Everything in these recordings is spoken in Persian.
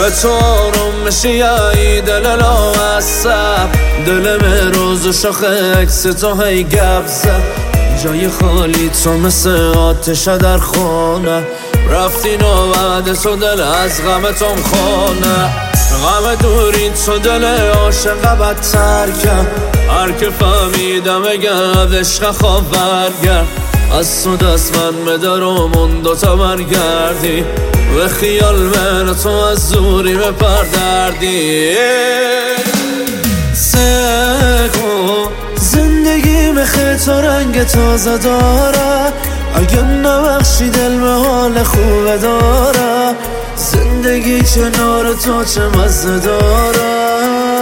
به تو آروم میشی دل لاعصب، دلم روز و شاخ عکس تو هی گپ زد. جای خالی تو مثل آتش در خونه، رفتی نوبت تو دل از غمتم خونه. غم دوری تو دل عاشق بدتر کرد، هر که فهمیدم اگه عشق خواب برگرد. از تو دست من بدار و من دوتا برگردی، و خیال من تو از زوری بپردردی. سکو زندگی خیلی تو رنگ تازه داره، اگه نبخشی دل به حال خوبه داره. زندگی کنار تو چه مزه داره.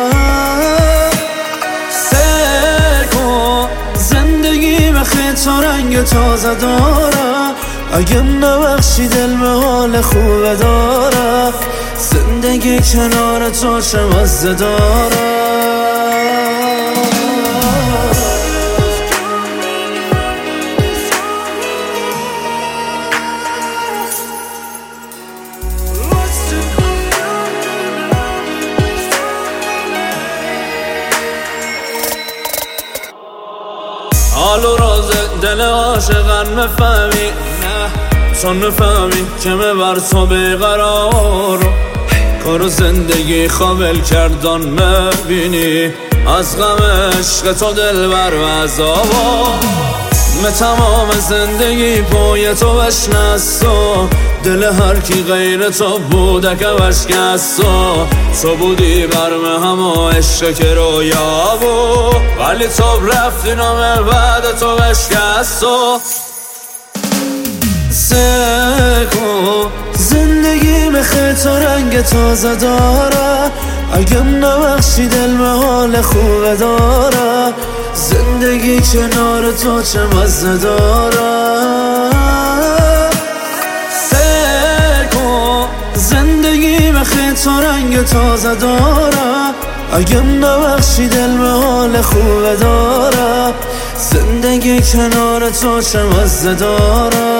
سکو زندگی خیلی تو رنگ تازه داره، اگه نبخشی دل به حال خوبه داره. زندگی کنار تو چه مزه داره. حال و راز دل عاشقان مفهمی، نه چون مفهمی که بر تو بیقرار. کار و زندگی خوابل کردن مبینی، از غم عشق تو دل بر و عذابا. تمام زندگی پای تو بشنستو، دل هر کی غیر تو بوده که بشکستو. تو بودی برم همه عشق که رویا بود، ولی تو رفتی نامه بعد تو بشکستو. سکو زندگی خیلی تو رنگ تازه داره، اگه نبخشی دل به حال خوبه داره. زندگی کنار تو چه مزه داره. سکو زندگی خیلی تو رنگ تازه داره، اگه نبخشی دل به حال خوبه داره. زندگی کنار تو چه مزه داره.